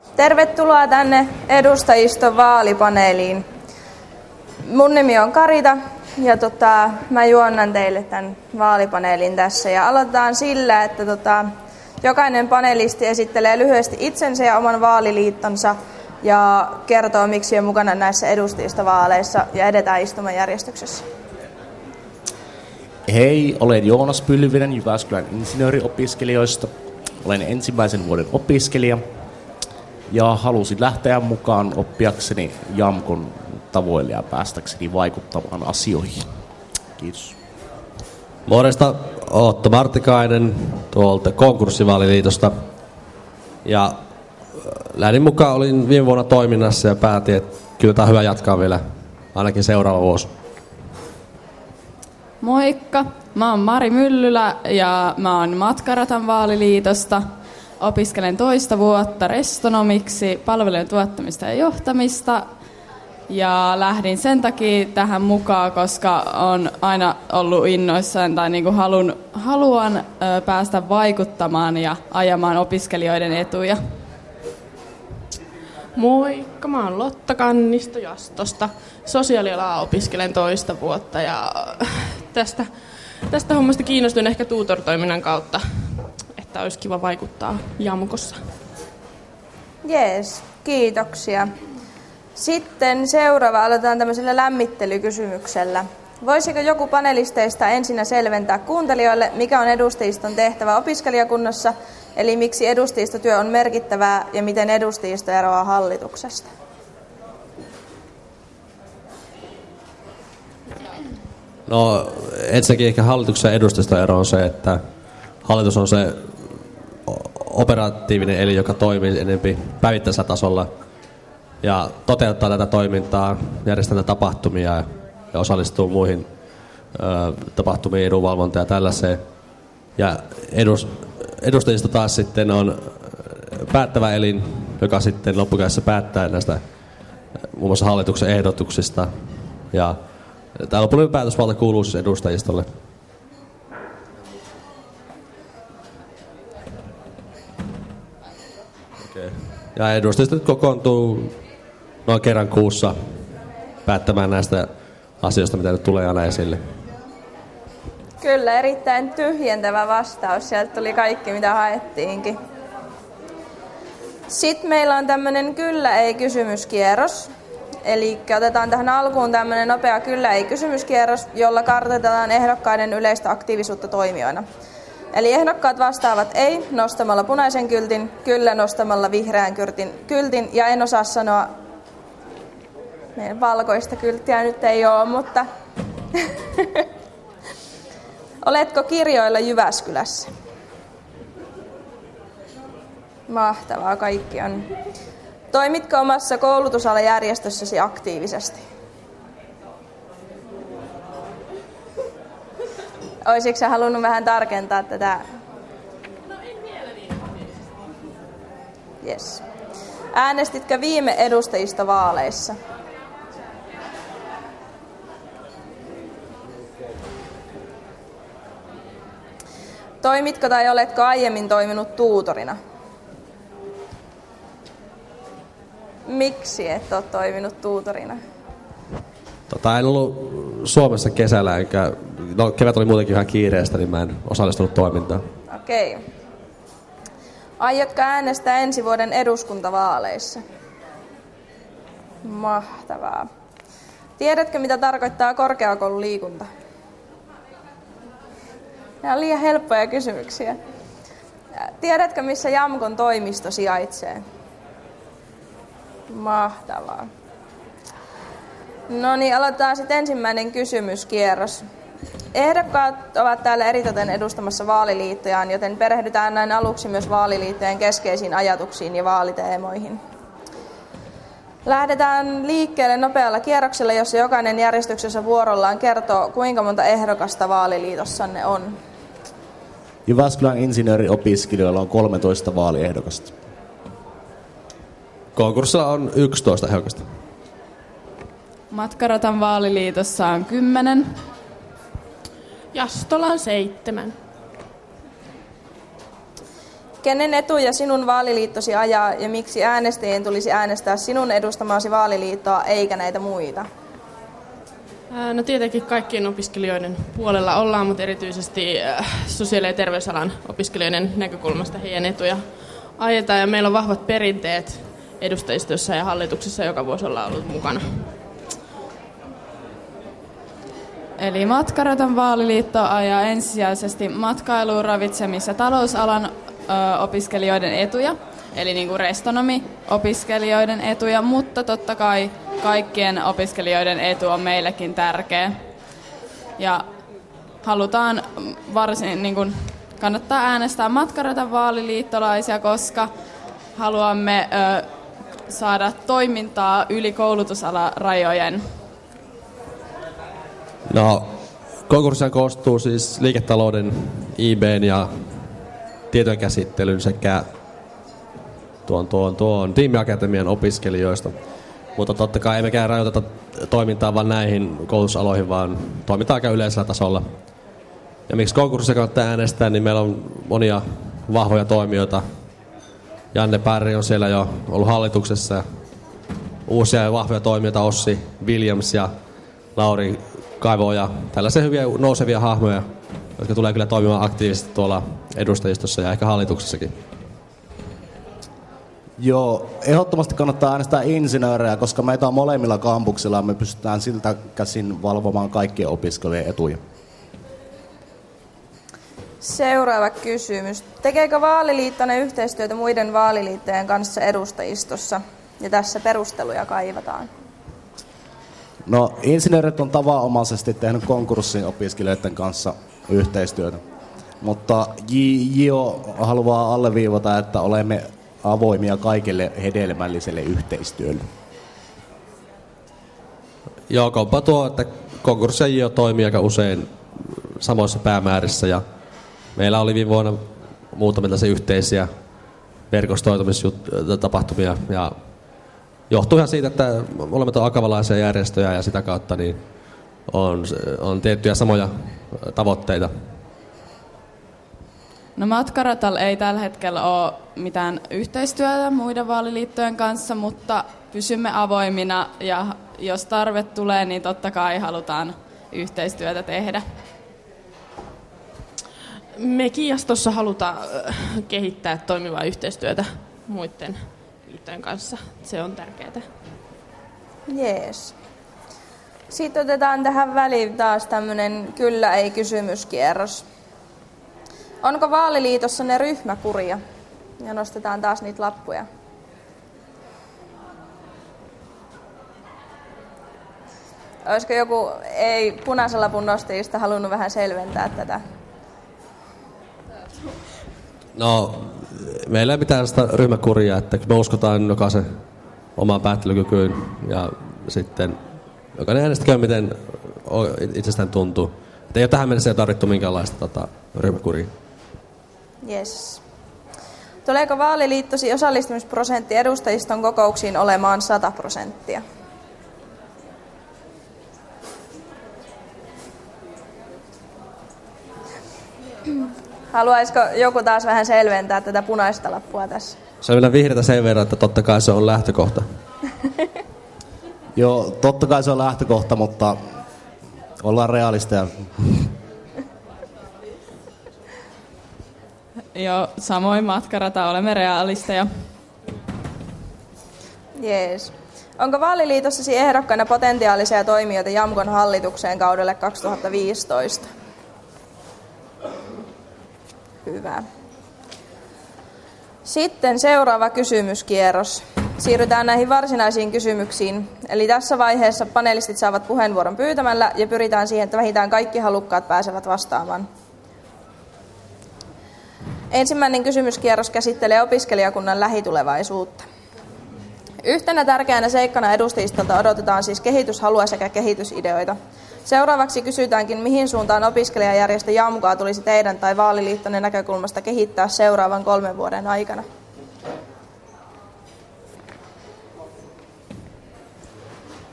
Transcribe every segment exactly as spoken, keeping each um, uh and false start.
Tervetuloa tänne edustajiston vaalipaneeliin. Mun nimi on Karita ja tota, mä juonnan teille tämän vaalipaneelin tässä. Ja aloitetaan sillä, että tota, jokainen panelisti esittelee lyhyesti itsensä ja oman vaaliliittonsa ja kertoo, miksi on mukana näissä edustajistovaaleissa ja edetään istumajärjestyksessä. Hei, olen Joonas Pylvinen Jyväskylän insinööriopiskelijoista. Olen ensimmäisen vuoden opiskelija ja halusin lähteä mukaan oppiakseni Jamkon tavoille ja päästäkseni vaikuttamaan asioihin. Kiitos. Morjesta, Otto Martikainen tuolta Konkurssivaaliliitosta. Ja lähdin mukaan, olin viime vuonna toiminnassa ja päätin, että kyllä tämä on hyvä jatkaa vielä ainakin seuraava vuosi. Moikka, mä oon Mari Myllylä ja mä oon Matkaratan vaaliliitosta. Opiskelen toista vuotta restonomiksi, palvelujen tuottamista ja johtamista. Ja lähdin sen takia tähän mukaan, koska on aina ollut innoissaan tai niin kuin halun, haluan ö, päästä vaikuttamaan ja ajamaan opiskelijoiden etuja. Moikka, mä oon Lotta Kannisto Jastosta. Sosiaalialaa opiskelen toista vuotta ja tästä, tästä hommasta kiinnostuin ehkä tutor-toiminnan kautta, että olisi kiva vaikuttaa Jamkossa. Jees, kiitoksia. Sitten seuraava aloitetaan tämmöisellä lämmittelykysymyksellä. Voisiko joku panelisteista ensinnä selventää kuuntelijoille, mikä on edustajiston tehtävä opiskelijakunnassa, eli miksi edustajistotyö on merkittävää ja miten edustajisto eroaa hallituksesta? No ensinnäkin ehkä hallituksen edustajiston ero on se, että hallitus on se operatiivinen eli, joka toimii enemmän päivittäisellä tasolla ja toteuttaa tätä toimintaa, järjestää tapahtumia ja osallistuu muihin ö, tapahtumiin, edunvalvontaan ja tällaiseen. Ja edus, edustajisto taas sitten on päättävä elin, joka sitten loppukädessä päättää näistä muun muassa hallituksen ehdotuksista. Ja tämä lopullinen päätösvalta kuuluu siis edustajistolle. Okay. Ja edustajistot kokoontuu noin kerran kuussa päättämään näistä asioista, mitä nyt tulee aina esille. Kyllä, erittäin tyhjentävä vastaus. Sieltä tuli kaikki, mitä haettiinkin. Sitten meillä on tämmöinen kyllä ei kysymyskierros. Eli otetaan tähän alkuun tämmöinen nopea kyllä ei kysymyskierros, jolla kartoitetaan ehdokkaiden yleistä aktiivisuutta toimijoina. Eli ehdokkaat vastaavat ei nostamalla punaisen kyltin, kyllä nostamalla vihreän kyltin, kyltin ja en osaa sanoa, meidän valkoista kylttiä nyt ei ole, mutta oletko kirjoilla Jyväskylässä? Mahtavaa, kaikki on. Toimitko omassa koulutusalajärjestössäsi aktiivisesti? Olisitko sä halunnut vähän tarkentaa tätä? No en vielä niin. Yes. Äänestitkö viime edustajistovaaleissa? Toimitko tai oletko aiemmin toiminut tuutorina? Miksi et ole toiminut tuutorina? Tota, en ollut Suomessa kesällä, enkä, no kevät oli muutenkin ihan kiireestä, niin mä en osallistunut toimintaan. Okei. Aiotko äänestää ensi vuoden eduskuntavaaleissa? Mahtavaa. Tiedätkö, mitä tarkoittaa korkeakoululiikunta? Nämä on liian helppoja kysymyksiä. Tiedätkö, missä Jamkon toimisto sijaitsee? Mahtavaa. No niin, aloitetaan sitten ensimmäinen kysymyskierros. Ehdokkaat ovat täällä eritoten edustamassa vaaliliittojaan, joten perehdytään näin aluksi myös vaaliliittojen keskeisiin ajatuksiin ja vaaliteemoihin. Lähdetään liikkeelle nopealla kierroksella, jossa jokainen järjestyksessä vuorollaan kertoo, kuinka monta ehdokasta vaaliliitossanne on. Jyväskylän insinööriopiskelijoilla on kolmetoista vaaliehdokasta. Konkurssilla on yksitoista ehdokasta. Matkaratan vaaliliitossa on kymmenen. Jastola on seitsemän. Kenen etuja sinun vaaliliittosi ajaa ja miksi äänestäjien tulisi äänestää sinun edustamaasi vaaliliittoa eikä näitä muita? No tietenkin kaikkien opiskelijoiden puolella ollaan, mutta erityisesti sosiaali- ja terveysalan opiskelijoiden näkökulmasta heidän etuja ajetaan. Ja meillä on vahvat perinteet edustajistossa ja hallituksessa, joka vuosi ollaan ollut mukana. Eli Matkaraton vaaliliitto ajaa ensisijaisesti matkailu-, ravitsemis- ja talousalan ö, opiskelijoiden etuja, eli niin kuin restonomi-opiskelijoiden etuja, mutta totta kai kaikkien opiskelijoiden etu on meillekin tärkeä. Ja halutaan varsin, niin kuin, kannattaa äänestää Matkaraton vaaliliittolaisia, koska haluamme ö, saada toimintaa yli koulutusalarajojen. No, konkurssia koostuu siis liiketalouden, I B:n ja tietojenkäsittelyn sekä tuon, tuon, tuon tiimiakatemian opiskelijoista. Mutta totta kai ei mekään rajoiteta toimintaa vaan näihin koulutusaloihin, vaan toimintaa aika yleisellä tasolla. Ja miksi konkurssia kannattaa äänestää, niin meillä on monia vahvoja toimijoita. Janne Pärri on siellä jo ollut hallituksessa. Uusia ja vahvoja toimijoita, Ossi Williams ja Lauri Kaivo ja tällaisia hyviä nousevia hahmoja, jotka tulee kyllä toimimaan aktiivisesti tuolla edustajistossa ja ehkä hallituksessakin. Joo, ehdottomasti kannattaa äänestää insinöörejä, koska meitä on molemmilla kampuksilla ja me pystytään siltä käsin valvomaan kaikkien opiskelijoiden etuja. Seuraava kysymys. Tekeekö vaaliliittonne yhteistyötä muiden vaaliliittojen kanssa edustajistossa? Ja tässä perusteluja kaivataan. No, insinöörit on tavanomaisesti tehnyt konkurssin opiskelijoiden kanssa yhteistyötä. Mutta J J O haluaa alleviivata, että olemme avoimia kaikille hedelmälliselle yhteistyölle. Joo, kompa tuo, että konkurssi ja J O toimii aika usein samoissa päämäärissä. Ja meillä oli viime vuonna muutamia tällaisia yhteisiä verkostoitumistapahtumia. Ja johtuu ihan siitä, että olemme tuon akavalaisia järjestöjä ja sitä kautta niin on, on tiettyjä samoja tavoitteita. No Matkaratalla ei tällä hetkellä ole mitään yhteistyötä muiden vaaliliittojen kanssa, mutta pysymme avoimina ja jos tarve tulee, niin totta kai halutaan yhteistyötä tehdä. Me Kiastossa halutaan kehittää toimivaa yhteistyötä muiden liittojen kanssa. Se on tärkeää. Jees. Sitten otetaan tähän väliin taas tämmöinen kyllä ei kysymyskierros. Onko vaaliliitossanne ryhmäkuria? Ja nostetaan taas niitä lappuja. Olisiko joku ei punaisen lapun nostajista halunnut vähän selventää tätä? No, meillä ei mitään sitä ryhmäkuria, että me uskotaan jokaisen omaan päättelykykyyn ja sitten jokainen äänestäkö miten itsestään tuntuu. Että ei ole tähän mennessä tarvittu minkäänlaista tota, ryhmäkuria. Yes. Tuleeko vaaliliittosi osallistumisprosentti edustajiston kokouksiin olemaan sata prosenttia? Haluaisiko joku taas vähän selventää tätä punaista lappua tässä? Se on vielä vihreätä sen verran, että totta kai se on lähtökohta. Joo, totta kai se on lähtökohta, mutta ollaan realisteja. Joo, samoin Matkarata, olemme realisteja. Jees. Onko vaaliliitossasi ehdokkaana potentiaalisia toimijoita Jamkon hallitukseen kaudelle kaksituhattaviisitoista? Hyvä. Sitten seuraava kysymyskierros. Siirrytään näihin varsinaisiin kysymyksiin. Eli tässä vaiheessa panelistit saavat puheenvuoron pyytämällä ja pyritään siihen, että vähintään kaikki halukkaat pääsevät vastaamaan. Ensimmäinen kysymyskierros käsittelee opiskelijakunnan lähitulevaisuutta. Yhtenä tärkeänä seikkana edustajistolta odotetaan siis kehityshalua sekä kehitysideoita. Seuraavaksi kysytäänkin, mihin suuntaan opiskelijajärjestö Jamkoa tulisi teidän tai vaaliliittonne näkökulmasta kehittää seuraavan kolmen vuoden aikana.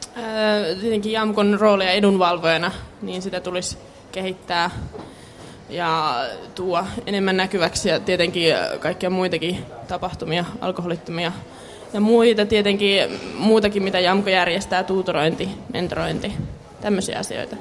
Tietenkin Jamkon roolia edunvalvojana, niin sitä tulisi kehittää ja tuo enemmän näkyväksi ja tietenkin kaikkia muitakin tapahtumia, alkoholittomia ja muita tietenkin muutakin, mitä Jamko järjestää, tuutorointi, mentorointi, tämmöisiä asioita.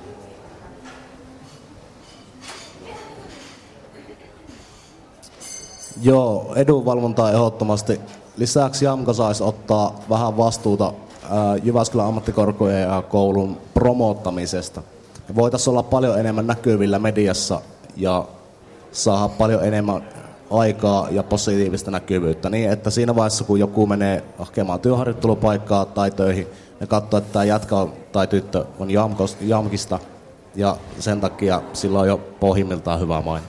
Joo, edunvalvontaa ehdottomasti. Lisäksi Jamko saisi ottaa vähän vastuuta Jyväskylän ammattikorkeakoulun promoottamisesta. Voitaisiin olla paljon enemmän näkyvillä mediassa ja saada paljon enemmän aikaa ja positiivista näkyvyyttä. Niin, että siinä vaiheessa, kun joku menee hakemaan työharjoittelupaikkaa tai töihin, ne katsoo, että tämä jätkä tai tyttö on Jamkista ja sen takia sillä on jo pohjimmiltaan hyvä maine.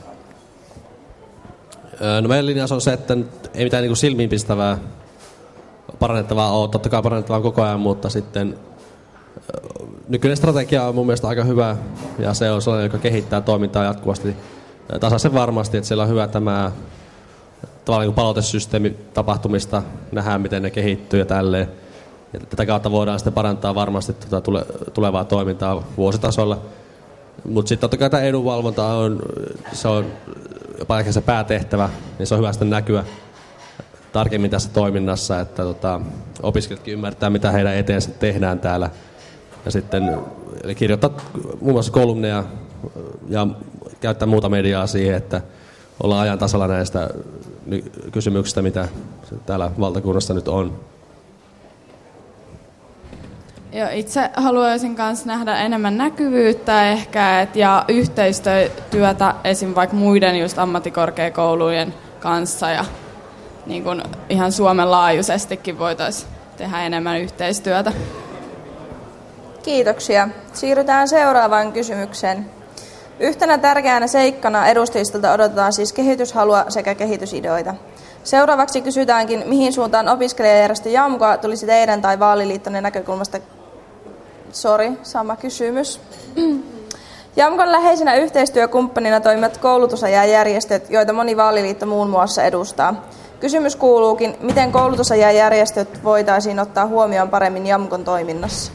No meidän linjaus on se, että ei mitään niin silmiinpistävää parannettavaa ole. Totta kai parannettavaa koko ajan, mutta sitten nykyinen strategia on mun mielestä aika hyvä ja se on sellainen, joka kehittää toimintaa jatkuvasti tasaisen varmasti, että siellä on hyvä tämä tavallaan niin palautesysteemi tapahtumista, nähdään miten ne kehittyy ja tälleen. Ja tätä kautta voidaan sitten parantaa varmasti tuota tule, tulevaa toimintaa vuositasolla. Mutta sitten totta kai tämä edunvalvonta on, se on jopa ehkä se päätehtävä, niin se on hyvä sitten näkyä tarkemmin tässä toiminnassa, että tota, opiskelijatkin ymmärtää, mitä heidän eteensä tehdään täällä. Ja sitten eli kirjoittaa muun muassa kolumneja ja käyttää muuta mediaa siihen, että ollaan ajan tasalla näistä kysymyksistä, mitä täällä valtakunnassa nyt on. Joo, itse haluaisin myös nähdä enemmän näkyvyyttä ehkä et, ja yhteistyötä esim. Vaikka muiden just ammattikorkeakoulujen kanssa ja niin kun ihan Suomen laajuisestikin voitaisiin tehdä enemmän yhteistyötä. Kiitoksia. Siirrytään seuraavaan kysymykseen. Yhtenä tärkeänä seikkana edustajistolta odotetaan siis kehityshalua sekä kehitysideoita. Seuraavaksi kysytäänkin, mihin suuntaan opiskelijajärjestö Jamkoa tulisi teidän tai vaaliliittonne näkökulmasta. Sori, sama kysymys. Jamkon läheisenä yhteistyökumppanina toimivat koulutusajajärjestöt, joita moni vaaliliitto muun muassa edustaa. Kysymys kuuluukin, miten koulutusajajärjestöt voitaisiin ottaa huomioon paremmin Jamkon toiminnassa?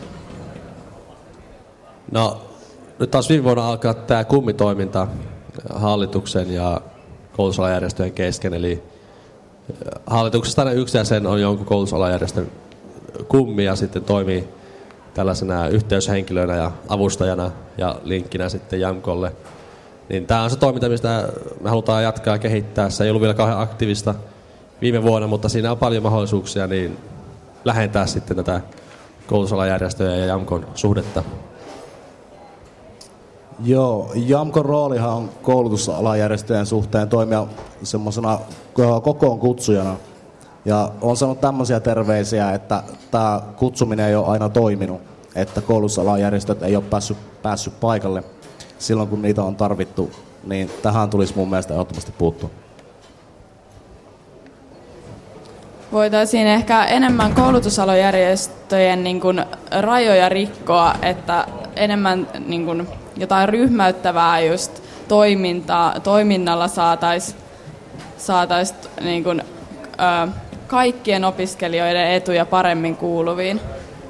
No, nyt taas viime vuonna alkaa tämä kummitoiminta hallituksen ja koulutusalajärjestöjen kesken. Eli hallituksesta aina yksi jäsen on jonkun koulutusalajärjestön kummi ja sitten toimii tällaisena yhteyshenkilönä ja avustajana ja linkkinä sitten Jamkolle. Niin tämä on se toiminta, mistä me halutaan jatkaa ja kehittää. Se ei ollut vielä kauhean aktiivista viime vuonna, mutta siinä on paljon mahdollisuuksia niin lähentää sitten tätä koulutusalajärjestöjä ja Jamkon suhdetta. Joo, Jamkon roolihan on koulutusalajärjestöjen suhteen toimia semmoisena kokoon kutsujana. Ja on sanonut tämmöisiä terveisiä, että tämä kutsuminen ei ole aina toiminut, että koulutusalajärjestöt ei ole päässyt, päässyt paikalle silloin, kun niitä on tarvittu, niin tähän tulisi mun mielestä ehdottomasti puuttua. Voitaisiin ehkä enemmän koulutusalajärjestöjen niin kuin rajoja rikkoa, että enemmän niin kuin jotain ryhmäyttävää just toimintaa, toiminnalla saataisiin saatais, niin kuin, ö, kaikkien opiskelijoiden etuja paremmin kuuluviin.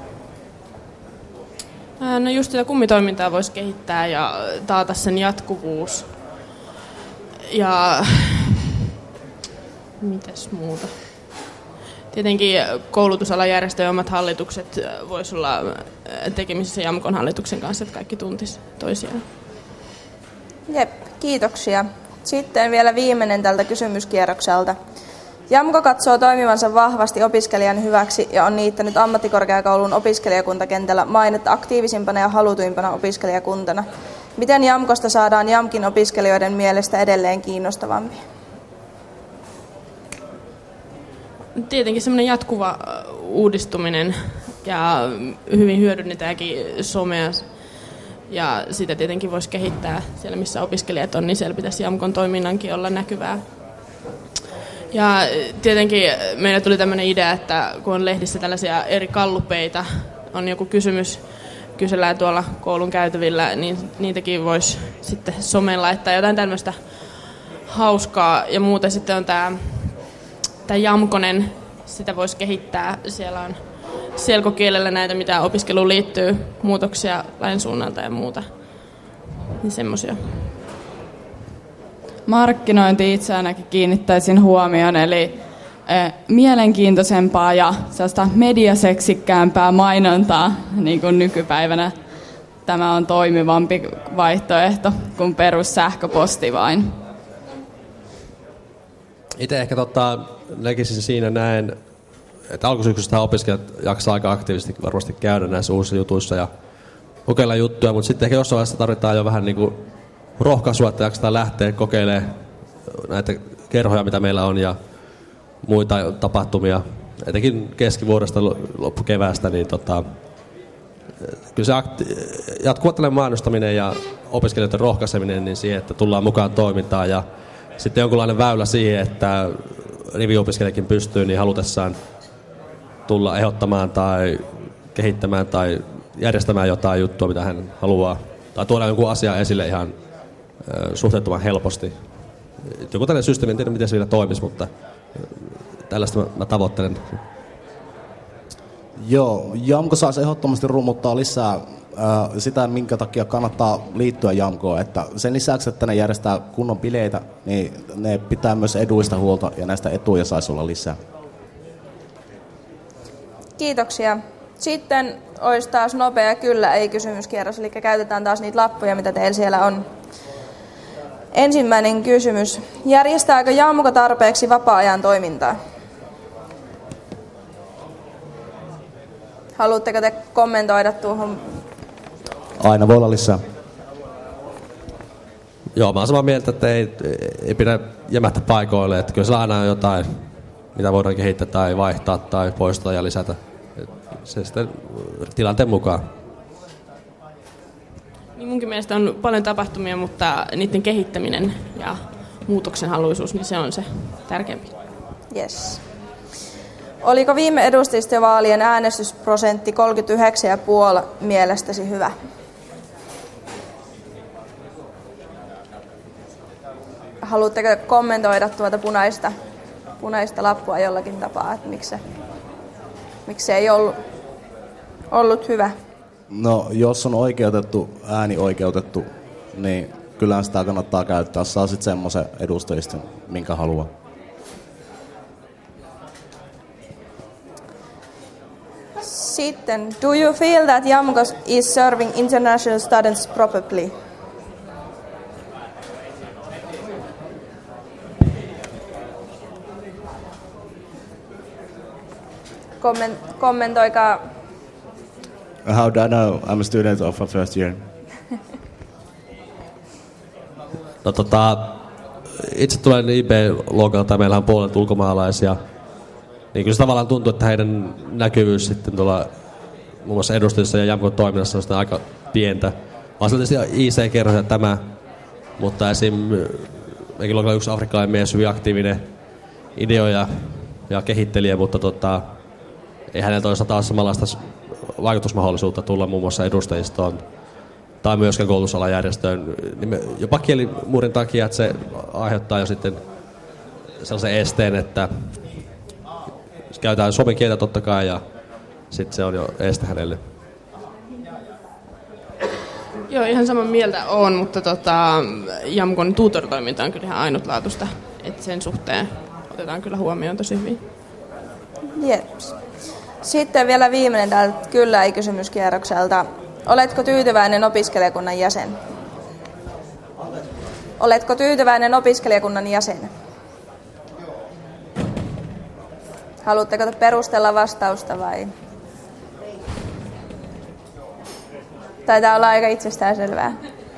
No just sitä kummitoimintaa voisi kehittää ja taata sen jatkuvuus. Ja mitäs muuta? Tietenkin koulutusalajärjestöjen omat hallitukset voisi olla tekemisissä Jamkon hallituksen kanssa, että kaikki tuntisi toisiaan. Jep, kiitoksia. Sitten vielä viimeinen tältä kysymyskierrokselta. Jamko katsoo toimivansa vahvasti opiskelijan hyväksi ja on niittänyt ammattikorkeakoulun opiskelijakuntakentällä mainetta aktiivisimpana ja halutuimpana opiskelijakuntana. Miten Jamkosta saadaan Jamkin opiskelijoiden mielestä edelleen kiinnostavampi? Tietenkin semmoinen jatkuva uudistuminen ja hyvin hyödynnetäänkin somea ja sitä tietenkin voisi kehittää siellä, missä opiskelijat on, niin siellä pitäisi Jamkon toiminnankin olla näkyvää. Ja tietenkin meille tuli tämmöinen idea, että kun on lehdissä tällaisia eri kallupeita, on joku kysymys, kysellään tuolla koulun käytävillä, niin niitäkin voisi sitten someen laittaa jotain tämmöistä hauskaa. Ja muuten sitten on tämä, tämä Jamkonen, sitä voisi kehittää. Siellä on selkokielellä näitä, mitä opiskeluun liittyy, muutoksia lain suunnalta ja muuta. Niin semmoisia. markkinointi itse ainakin kiinnittäisin huomioon, eli eh, mielenkiintoisempaa ja sellaista mediaseksikkäämpää mainontaa niin kuin nykypäivänä. Tämä on toimivampi vaihtoehto kuin perus sähköposti vain. Itse ehkä tota, näkisin siinä näin, että alkusyksystä opiskelijat jaksaa aika aktiivisesti varmasti käydä näissä uusissa jutuissa ja kokeilla juttuja, mutta sitten ehkä jossain vaiheessa tarvitaan jo vähän niin kuin rohkaisua, että jaksetaan lähteä kokeilemaan näitä kerhoja, mitä meillä on ja muita tapahtumia, etenkin keskivuodesta loppukeväästä, niin tota, kyllä se akti- jatkuva tällainen mainostaminen ja opiskelijoiden rohkaiseminen niin siihen, että tullaan mukaan toimintaan ja sitten jonkunlainen väylä siihen, että riviopiskelijakin pystyy niin halutessaan tulla ehdottamaan tai kehittämään tai järjestämään jotain juttua, mitä hän haluaa. Tai tuoda jonkun asian esille ihan ö, suhteettoman helposti. Joku tällainen systeemi, en tiedä miten se vielä toimisi, mutta tällaista mä, mä tavoittelen. Joo, Jamko saisi ehdottomasti rummuttaa lisää äh, sitä, minkä takia kannattaa liittyä Jamkoon. Että sen lisäksi, että ne järjestää kunnon bileitä, niin ne pitää myös eduista huolta ja näistä etuja saisi olla lisää. Kiitoksia. Sitten olisi taas nopea kyllä ei kysymyskierros, eli käytetään taas niitä lappuja, mitä teillä siellä on. Ensimmäinen kysymys. Järjestääkö Jamko tarpeeksi vapaa-ajan toimintaa? Haluatteko te kommentoida tuohon? Aina voi olla lisää. Joo, mä oon samaa mieltä, että ei, ei pidä jämähtää paikoille. Että kyllä siellä aina on jotain, mitä voidaan kehittää tai vaihtaa tai poistaa ja lisätä. Se sitten tilanteen mukaan. Niin munkin mielestä on paljon tapahtumia, mutta niiden kehittäminen ja muutoksenhaluisuus, niin se on se tärkeämpi. Yes. Oliko viime edustajistovaalien äänestysprosentti kolmekymmentäyhdeksän pilkku viisi mielestäsi hyvä? Haluatteko kommentoida tuota punaista, punaista lappua jollakin tapaa, että miksi se, miksi se ei ollut, ollut hyvä? No, jos on oikeutettu, ääni oikeutettu, niin kyllä sitä kannattaa käyttää. Saa sitten semmoisen edustajiston, minkä haluaa. Sitten, do you feel that Jamko is serving international students properly? Komment, kommentoikaa. How do I know I'm a student of a first year? No tota, itse tulen I B-luokalta, meillä on puolet ulkomaalaisia. Niin kyllä se tavallaan tuntuu, että heidän näkyvyys sitten tuolla muun muassa edustajissa ja Jamkon toiminnassa on aika pientä. On tietysti I C-kerros ja tämä, mutta esim. Mekin luokalla yksi afrikkalainen mies, hyvin aktiivinen ideoja ja kehittelijä, mutta tota, ei hänellä toisaalta taas samanlaista vaikutusmahdollisuutta tulla muun muassa edustajistoon tai myöskään koulutusalan järjestöön. Jopa kielimuurin takia, että se aiheuttaa jo sitten sellaisen esteen, että käytetään suomen kieltä totta kai ja sitten se on jo este hänelle. Joo, ihan saman mieltä on, mutta tota, Jamkon tutor-toiminta on kyllä ihan ainutlaatuista, että sen suhteen otetaan kyllä huomioon tosi hyvin. Jeps. Sitten vielä viimeinen täältä kyllä ei kysymyskierrokselta. Oletko tyytyväinen opiskelijakunnan jäsen? Oletko tyytyväinen opiskelijakunnan jäsen? Haluatteko te perustella vastausta vai? Taitaa olla aika itsestäänselvää.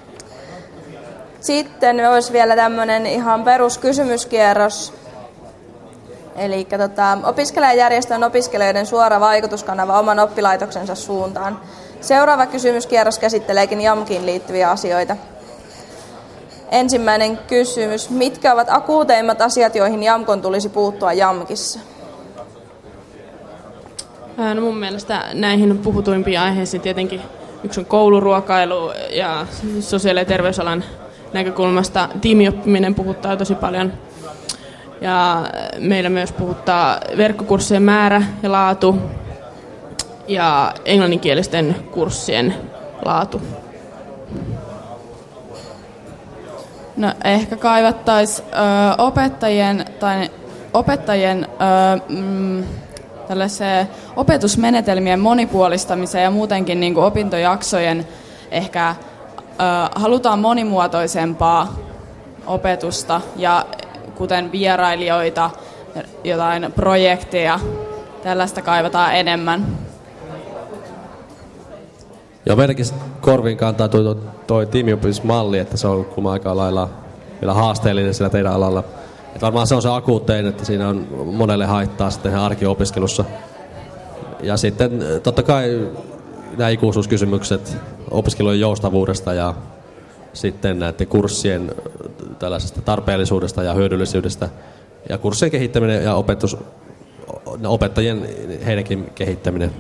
Sitten olisi vielä tämmöinen ihan peruskysymyskierros. Eli tota, opiskelijajärjestö on opiskelijoiden suora vaikutuskanava oman oppilaitoksensa suuntaan. Seuraava kysymyskierros käsitteleekin Jamkiin liittyviä asioita. Ensimmäinen kysymys. Mitkä ovat akuuteimmat asiat, joihin Jamkon tulisi puuttua Jamkissa? No mun mielestä näihin puhutuimpiin aiheisiin tietenkin yksi on kouluruokailu ja sosiaali- ja terveysalan näkökulmasta tiimioppiminen puhuttaa tosi paljon. Ja meillä myös puhuttaa verkkokurssien määrä ja laatu ja englanninkielisten kurssien laatu. No ehkä kaivattaisiin opettajien tai opettajien ö, mm, tällaiseen opetusmenetelmien monipuolistamiseen ja muutenkin niin kuin opintojaksojen ehkä ö, halutaan monimuotoisempaa opetusta ja kuten vierailijoita, jotain projekteja, tällaista kaivataan enemmän. Joo, meidänkin korviin kantaa tuo, tuo tiimiopimismalli, että se on kulma aika lailla vielä haasteellinen sillä teidän alalla. Että varmaan se on se akuuttein, että siinä on monelle haittaa sitten arkiopiskelussa. Ja sitten totta kai nämä ikuisuuskysymykset opiskelujen joustavuudesta ja sitten näiden kurssien tällaisesta tarpeellisuudesta ja hyödyllisyydestä. Ja kurssien kehittäminen ja opetus, opettajien heidänkin kehittäminen.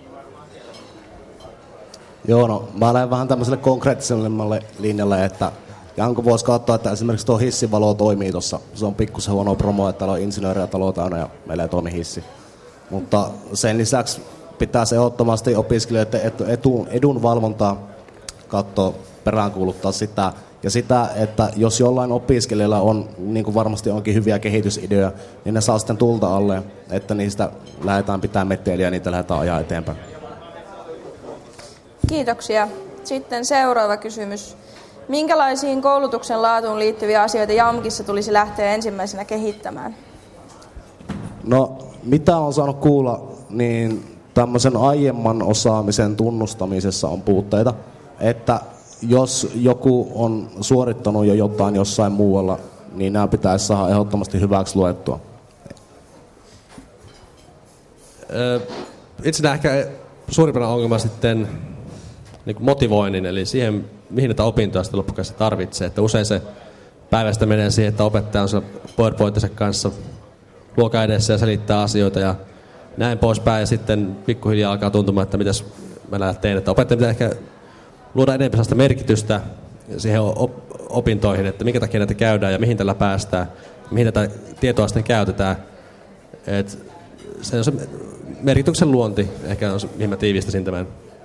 Joo, no mä lähden vähän tämmöiselle konkreettisemmalle linjalle, että Janko voisi katsoa, että esimerkiksi tuo hissivalo toimii tuossa. Se on pikkusen huono promo, että täällä on insinööriä talo täynnä ja meillä ei toimi hissi. Mutta sen lisäksi pitäisi ehdottomasti opiskelijoiden etu, edun valvontaa katsoa, peräänkuuluttaa sitä. Ja sitä, että jos jollain opiskelijalla on, niin kuin varmasti onkin hyviä kehitysideoja, niin ne saa sitten tulta alle, että niistä lähdetään pitää meteliä ja niitä lähdetään ajaa eteenpäin. Kiitoksia. Sitten seuraava kysymys. Minkälaisiin koulutuksen laatuun liittyviä asioita JAMKissa tulisi lähteä ensimmäisenä kehittämään? No, mitä on saanut kuulla, niin tämmöisen aiemman osaamisen tunnustamisessa on puutteita, että jos joku on suorittanut jo jotain jossain muualla, niin nämä pitäisi saada ehdottomasti hyväksi luettua. Itse ehkä suurimpana ongelma sitten niin kuin motivoinnin, eli siihen, mihin näitä opintoja sitten loppukädessä tarvitsee. Että usein se päivästä menee siihen, että opettaja on siellä PowerPointinsa kanssa luokan edessä ja selittää asioita ja näin poispäin. Ja sitten pikkuhiljaa alkaa tuntumaan, että mitäs mä näen teen. Että opettaja pitää ehkä luoda enemmän sellaista merkitystä siihen opintoihin, että minkä takia näitä käydään ja mihin tällä päästään, mihin tätä tietoa sitten käytetään. Et se on se merkityksen luonti, ehkä on se, mihin mä tiivistäisin tämän.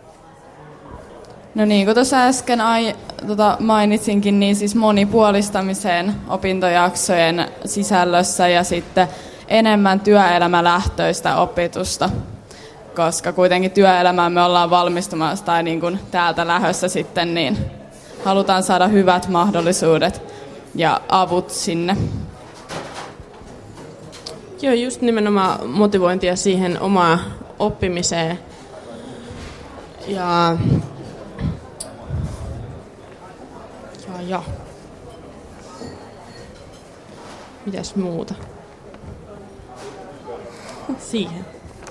No niin kuin tuossa äsken ai, tota mainitsinkin, niin siis monipuolistamiseen opintojaksojen sisällössä ja sitten enemmän työelämälähtöistä opetusta, koska kuitenkin työelämään me ollaan valmistumassa tai niin kuin täältä lähdössä sitten, niin halutaan saada hyvät mahdollisuudet ja avut sinne. Joo, just nimenomaan motivointia siihen omaan oppimiseen. Ja Ja, ja. Mitäs muuta? Siihen.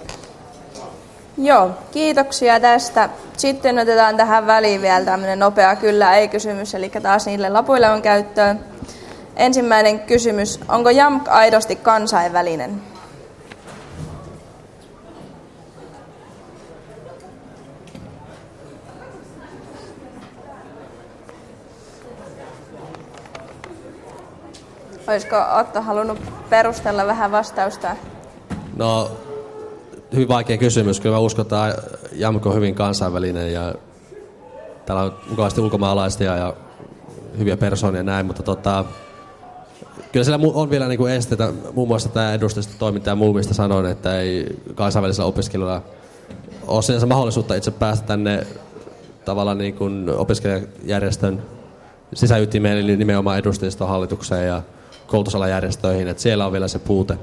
Joo, kiitoksia tästä. Sitten otetaan tähän väliin vielä tämmöinen nopea kyllä-ei-kysymys, eli taas niille lapuille on käyttöön. Ensimmäinen kysymys, onko JAMK aidosti kansainvälinen? Olisiko Otto halunnut perustella vähän vastausta? No, hyvin vaikea kysymys. Kyllä mä uskon, että JAMK on hyvin kansainvälinen ja täällä on mukavasti ulkomaalaisia ja hyviä persoonia ja näin, mutta tota, kyllä siellä on vielä niinku esteitä. Muun muassa tämä edustustoiminta ja muu, mistä sanoin, että ei kansainvälisellä opiskelijoilla ole sinänsä mahdollisuutta itse päästä tänne tavallaan niin kuin opiskelijajärjestön sisäytimeen, eli nimenomaan edustajiston hallitukseen ja koulutusalajärjestöihin, että siellä on vielä se puute.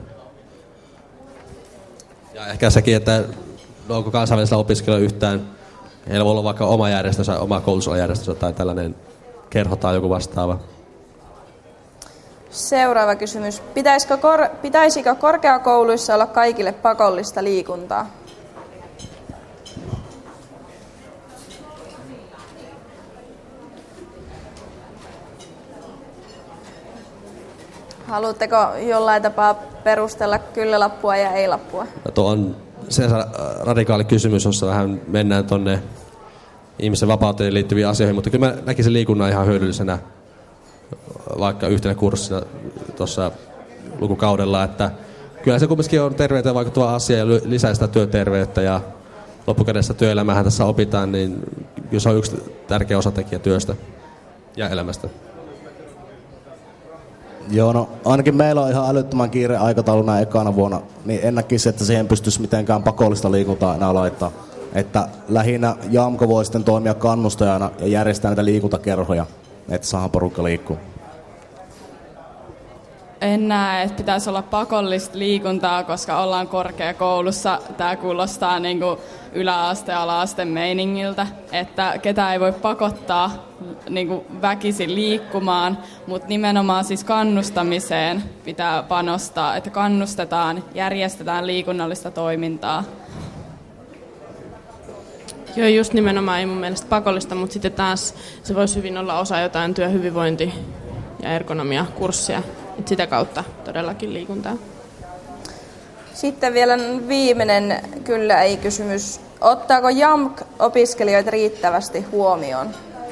Ja ehkä sekin, että onko kansainvälisellä opiskelijoilla yhtään, heillä voi olla vaikka oma järjestönsä, oma koulutusalajärjestönsä tai tällainen kerho tai joku vastaava. Seuraava kysymys. Pitäisikö, kor- pitäisikö korkeakouluissa olla kaikille pakollista liikuntaa? Haluatteko jollain tapaa perustella kyllä-lappua ja ei-lappua? No tuo on se radikaali kysymys, jossa vähän mennään tuonne ihmisen vapauteen liittyviin asioihin, mutta kyllä mä näkisin liikunnan ihan hyödyllisenä vaikka yhtenä kurssina tuossa lukukaudella, että kyllä se kumminkin on terveyteen vaikuttava asia ja lisää sitä työterveyttä ja loppukädessä työelämähän tässä opitaan, niin kyllä se on yksi tärkeä osatekijä työstä ja elämästä. Joo, no ainakin meillä on ihan älyttömän kiire aikataulu näin ekana vuonna, niin en näkisi, että siihen pystyisi mitenkään pakollista liikuntaa enää laittaa. Että lähinnä Jamko voi sitten toimia kannustajana ja järjestää näitä liikuntakerhoja, että saadaan porukka liikkua. En näe, että pitäisi olla pakollista liikuntaa, koska ollaan korkeakoulussa. Tämä kuulostaa niin kuin yläaste- ja ala-asteen meiningiltä, että ketään ei voi pakottaa niin kuin väkisin liikkumaan, mutta nimenomaan siis kannustamiseen pitää panostaa, että kannustetaan, järjestetään liikunnallista toimintaa. Joo, just nimenomaan ei mun mielestä pakollista, mutta sitten taas se voisi hyvin olla osa jotain työhyvinvointi- ja ergonomia-kurssia. Et sitä kautta todellakin liikuntaa. Sitten vielä viimeinen kyllä ei kysymys. Ottaako J A M K opiskelijoita riittävästi huomioon?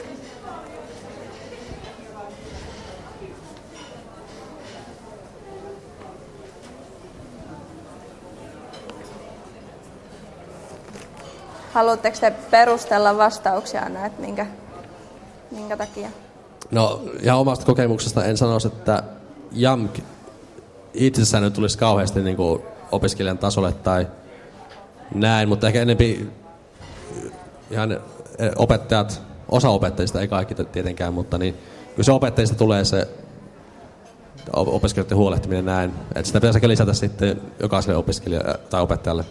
Haluatteko te perustella vastauksia näet, minkä, minkä takia? No, ja omasta kokemuksesta en sanoisi, että J A M K itsessään nyt tulisi kauheasti niin kuin opiskelijan tasolle tai näin, mutta ehkä enemmän ihan opettajat, osa opettajista, ei kaikki tietenkään, mutta niin, kun se opettajista tulee se opiskelijoiden huolehtiminen näin, että sitä pitäisi lisätä sitten jokaiselle opiskelijalle tai opettajalle.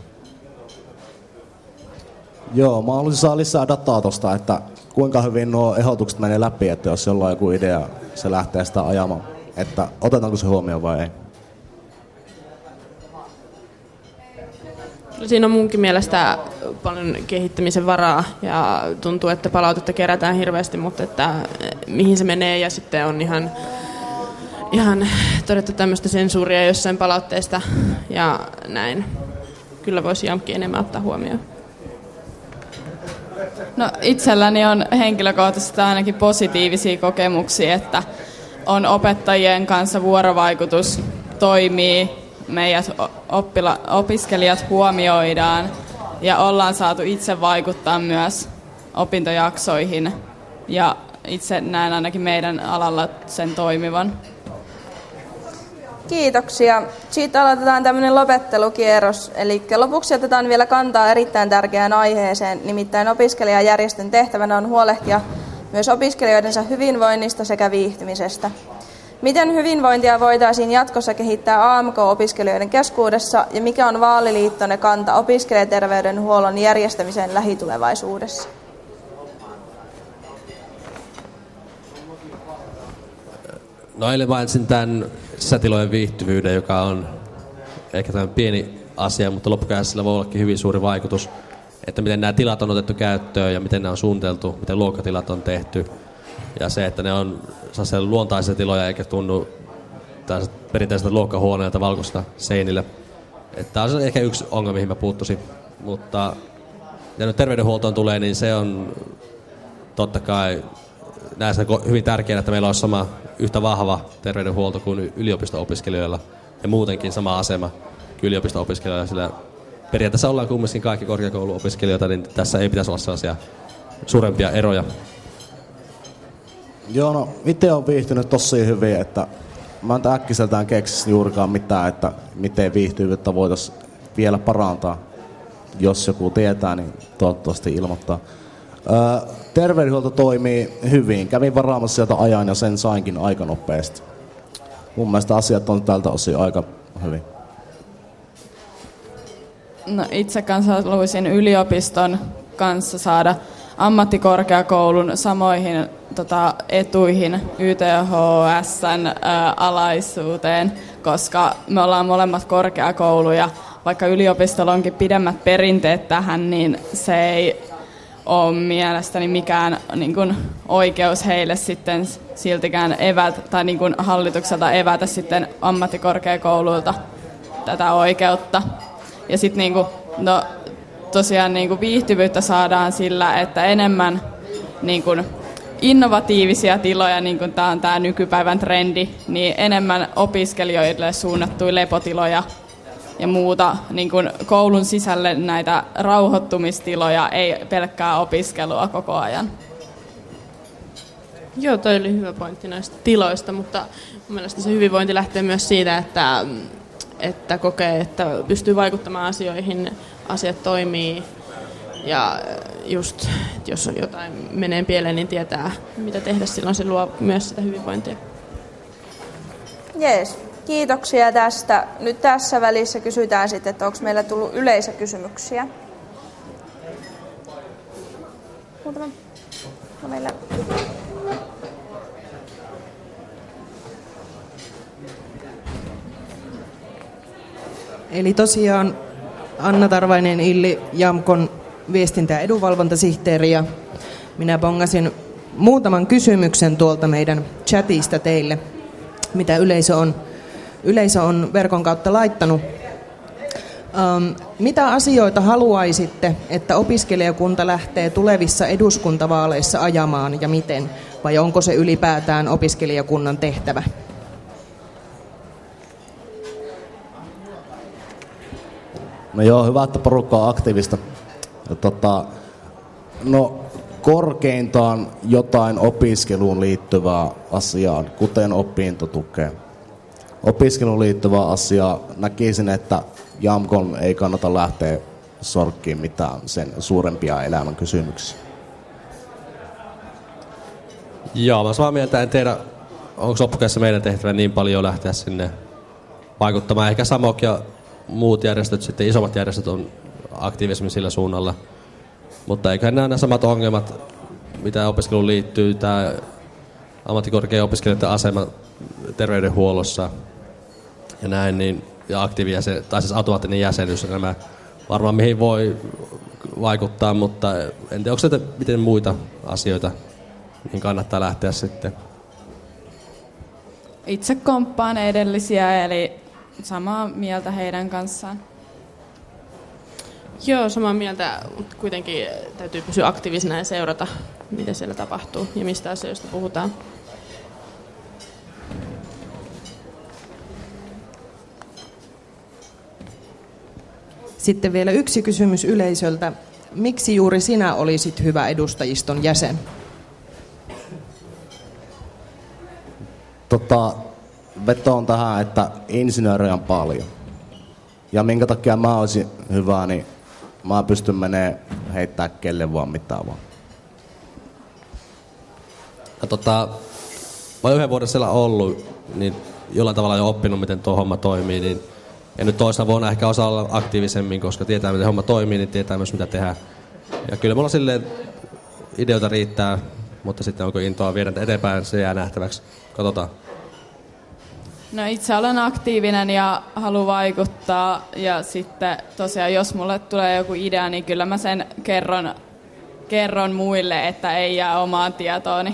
Joo, mä haluaisin saada lisää dataa tosta, että kuinka hyvin nuo ehdotukset menee läpi, että jos jollain on joku idea, se lähtee sitä ajamaan. Että otetaanko se huomioon vai ei? Siinä on munkin mielestä paljon kehittämisen varaa ja tuntuu, että palautetta kerätään hirveästi, mutta että mihin se menee ja sitten on ihan, ihan todettu tämmöistä sensuuria jossain palautteista ja näin. Kyllä voisi J A M K enemmän ottaa huomioon. No itselläni on henkilökohtaisesti ainakin positiivisia kokemuksia, että on opettajien kanssa vuorovaikutus, toimii, meidät oppila- opiskelijat huomioidaan ja ollaan saatu itse vaikuttaa myös opintojaksoihin ja itse näen ainakin meidän alalla sen toimivan. Kiitoksia. Siitä aloitetaan tämmöinen lopettelukierros. Eli lopuksi otetaan vielä kantaa erittäin tärkeään aiheeseen, nimittäin opiskelijajärjestön tehtävänä on huolehtia myös opiskelijoidensa hyvinvoinnista sekä viihtymisestä. Miten hyvinvointia voitaisiin jatkossa kehittää A M K-opiskelijoiden keskuudessa ja mikä on vaaliliittonne kanta opiskelijaterveydenhuollon järjestämiseen lähitulevaisuudessa? No eilen mainitsin tämän sisätilojen viihtyvyyden, joka on ehkä tämän pieni asia, mutta loppukädessä sillä voi ollakin hyvin suuri vaikutus, että miten nämä tilat on otettu käyttöön ja miten ne on suunniteltu, miten luokkatilat on tehty. Ja se, että ne on luontaisia tiloja eikä tunnu perinteiseltä luokkahuoneelta valkoista seinillä. Tämä on ehkä yksi ongelma, mihin mä puuttuisin. Mutta ja nyt terveydenhuoltoon tulee, niin se on totta kai näen sen hyvin tärkeänä, että meillä olisi sama yhtä vahva terveydenhuolto kuin yliopisto-opiskelijoilla ja muutenkin sama asema kuin yliopisto-opiskelijoilla, sillä periaatteessa ollaan kumminkin kaikki korkeakouluopiskelijoita, niin tässä ei pitäisi olla sellaisia suurempia eroja. Joo, no itse on viihtynyt tosi hyvin, että mä en äkkiseltään keksisi juurikaan mitään, että miten viihtyvyyttä voitaisiin vielä parantaa. Jos joku tietää, niin toivottavasti ilmoittaa. Öö, terveydenhuolto toimii hyvin. Kävin varaamassa sieltä ajan ja sen sainkin aika nopeasti. Mun mielestä asiat on tältä osin aika hyvin. No itse kanssa haluaisin yliopiston kanssa saada ammattikorkeakoulun samoihin tota, etuihin Y T H S:n ää, alaisuuteen, koska me ollaan molemmat korkeakouluja. Vaikka yliopistolla onkin pidemmät perinteet tähän, niin se ei ole mielestäni mikään niin kuin, oikeus heille sitten siltikään evätä, tai niin kuin, hallitukselta evätä sitten ammattikorkeakouluilta tätä oikeutta. Ja sitten niin kuin, no, tosiaan niin kuin viihtyvyyttä saadaan sillä, että enemmän niin kuin innovatiivisia tiloja, niin kuin tämä on tämä nykypäivän trendi, niin enemmän opiskelijoille suunnattuja lepotiloja ja muuta niin kuin koulun sisälle näitä rauhoittumistiloja, ei pelkkää opiskelua koko ajan. Joo, toi oli hyvä pointti näistä tiloista, mutta Mielestäni se hyvinvointi lähtee myös siitä, että, että kokee, että pystyy vaikuttamaan asioihin, asiat toimii ja just, että jos jotain menee pieleen, niin tietää mitä tehdä, silloin se luo myös sitä hyvinvointia. Jees, kiitoksia tästä. Nyt tässä välissä kysytään sitten, että onko meillä tullut yleisökysymyksiä. Muutama. No meillä. Eli tosiaan Anna Tarvainen Illi, Jamkon viestintä- ja edunvalvontasihteeri, ja minä bongasin muutaman kysymyksen tuolta meidän chatista teille, mitä yleisö on, yleisö on verkon kautta laittanut. Um, mitä asioita haluaisitte, että opiskelijakunta lähtee tulevissa eduskuntavaaleissa ajamaan ja miten? Vai onko se ylipäätään opiskelijakunnan tehtävä? No joo, hyvä, että porukka on aktiivista. Tota, no korkeintaan jotain opiskeluun liittyvää asiaa, kuten opintotukea. Opiskeluun liittyvää asiaa näkisin, että Jamkon ei kannata lähteä sorkkiin mitään sen suurempia elämän kysymyksiä. Joo, mä samaa mieltä, en tiedä, onko loppukädessä meidän tehtävä niin paljon lähteä sinne vaikuttamaan. Ehkä Samok ja muut järjestöt, sitten isommat järjestöt on aktiivisemmin sillä suunnalla. Mutta eiköhän nämä samat ongelmat, mitä opiskeluun liittyy, tämä ammattikorkea-opiskelijoiden asema terveydenhuollossa ja näin, niin, ja aktiivijäsen, tai siis automaattinen jäsenyys, nämä varmaan mihin voi vaikuttaa, mutta en tiedä, onko näitä miten muita asioita, mihin kannattaa lähteä sitten. Itse komppaan edellisiä, eli samaa mieltä heidän kanssaan. Joo, samaa mieltä, mutta kuitenkin täytyy pysyä aktiivisena ja seurata, mitä siellä tapahtuu ja mistä asioista puhutaan. Sitten vielä yksi kysymys yleisöltä. Miksi juuri sinä olisit hyvä edustajiston jäsen? Tota, vetoon tähän, että insinöörejä on paljon. Ja minkä takia mä olisin hyvä, niin mä pystyn menee heittää kelle vaan mitään vaan. Ja tota, mä olen yhden vuoden siellä ollut, niin jollain tavalla jo oppinut, miten tuo homma toimii, niin en nyt toisena vuonna ehkä osaa olla aktiivisemmin, koska tietää, miten homma toimii, niin tietää myös, mitä tehdä. Ja kyllä mulla silleen ideoita riittää, mutta sitten onko intoa viedä eteenpäin, se jää nähtäväksi. Katsotaan. No itse olen aktiivinen ja haluan vaikuttaa, ja sitten tosiaan jos mulle tulee joku idea, niin kyllä mä sen kerron, kerron muille, että ei jää omaan tietooni.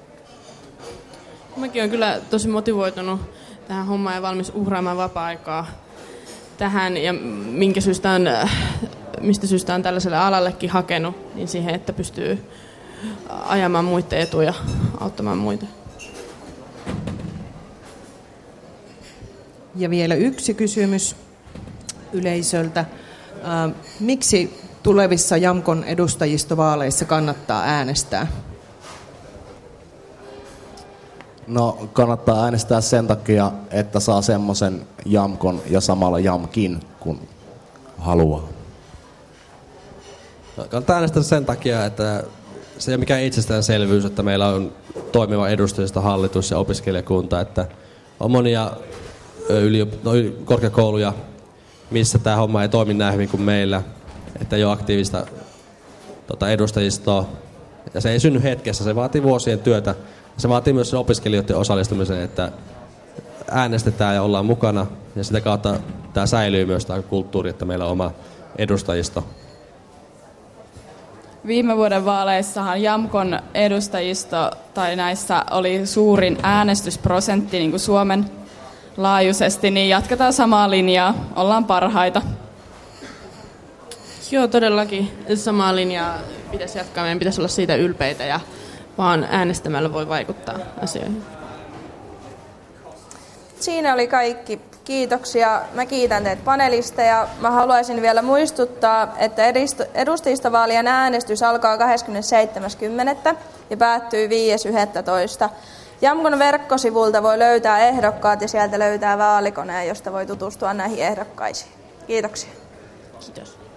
Mäkin olen kyllä tosi motivoitunut tähän hommaan ja valmis uhraamaan vapaa-aikaa tähän, ja minkä syystä on, mistä syystä on tällaiselle alallekin hakenut, niin siihen, että pystyy ajamaan muiden etuja, auttamaan muita. Ja vielä yksi kysymys yleisöltä. Miksi tulevissa Jamkon edustajistovaaleissa kannattaa äänestää? No kannattaa äänestää sen takia, että saa semmoisen Jamkon ja samalla Jamkin, kun haluaa. Kannattaa äänestää sen takia, että se ei ole mikään itsestäänselvyys, että meillä on toimiva edustajista hallitus ja opiskelijakunta, että on monia yli, no, korkeakouluja, missä tämä homma ei toimi näin hyvin kuin meillä, että ei ole aktiivista tota, edustajistoa. Ja se ei synny hetkessä, se vaatii vuosien työtä. Se vaatii myös sen opiskelijoiden osallistumisen, että äänestetään ja ollaan mukana. Ja sitä kautta tämä säilyy myös tämä kulttuuri, että meillä on oma edustajisto. Viime vuoden vaaleissahan Jamkon edustajisto tai näissä oli suurin äänestysprosentti niin kuin Suomen laajuisesti, niin jatketaan samaa linjaa, ollaan parhaita. Joo, todellakin samaa linjaa pitäisi jatkaa, meidän pitäisi olla siitä ylpeitä ja vaan äänestämällä voi vaikuttaa asioihin. Siinä oli kaikki. Kiitoksia. Mä kiitän teitä panelisteja. Mä haluaisin vielä muistuttaa, että edustajistovaalien äänestys alkaa kahdeskymmenesseitsemäs kymmenettä ja päättyy viides yhdestoista Jamkon verkkosivulta voi löytää ehdokkaat ja sieltä löytää vaalikoneen, josta voi tutustua näihin ehdokkaisiin. Kiitoksia. Kiitos.